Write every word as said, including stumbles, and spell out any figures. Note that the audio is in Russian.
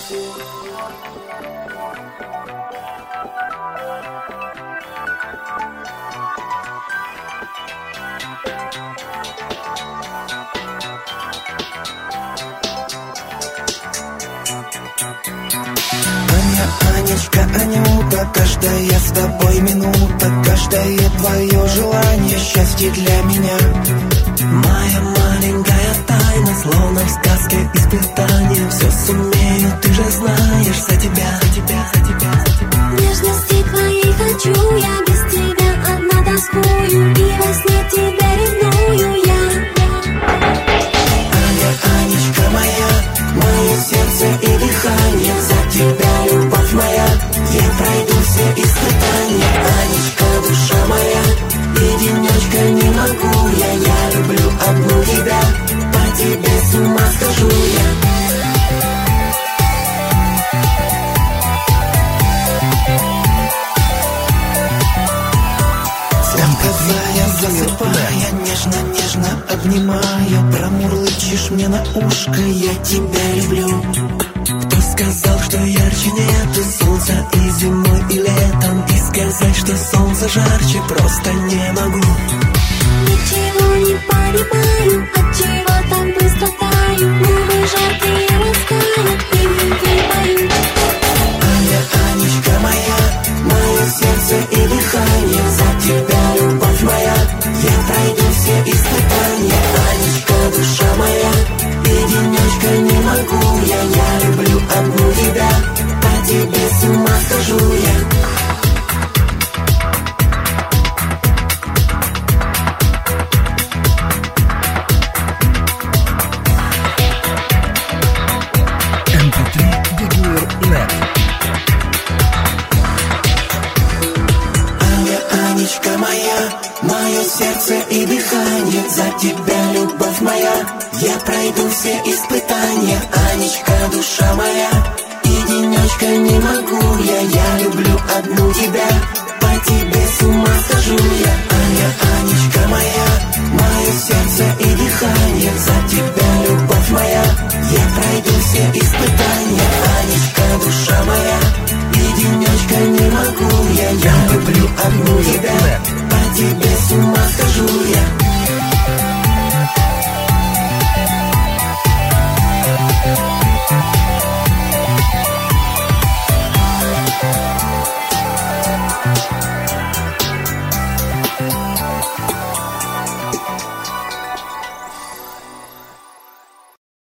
Анечка, Анюта, каждая с тобой минута, каждое твое желание, счастье для меня. Моя маленькая тайна, словно в сказке испытание. Все сумею, ты же знаешь, за тебя, за тебя, за тебя, за тебя. Нежности твоей хочу я, без тебя одна тоскую, и во сне тебя ревную я. Аня, Анечка моя, мое сердце и дыхание, за тебя, любовь моя, я пройду все испытания. Анечка, душа моя, и денечка не могу я, я люблю одну тебя, по тебе с ума схожу я. Когда я засыпая, нежно-нежно обнимаю, промурлычешь мне на ушко, я тебя люблю. Кто сказал, что ярче нету солнца и зимой, и летом, и сказать, что солнце жарче, просто не могу. Ничего не понимаю, отчего так быстро таю, губы жаркие ласкают, и любви поют. Аня, Анечка моя, мое сердце и дыхание, за тебя, любовь моя, я пройду все испытания. Анечка, душа моя, и денечка не могу я, я люблю одну тебя, по тебе с ума схожу я. Анечка моя, мое сердце и дыхание, за тебя, любовь моя, я пройду все испытания. Анечка, душа моя, и денечка не могу я, я люблю одну тебя, по тебе с ума схожу я. Аня, Анечка моя, мое сердце и дыхание, за тебя, любовь моя, я пройду все испытания.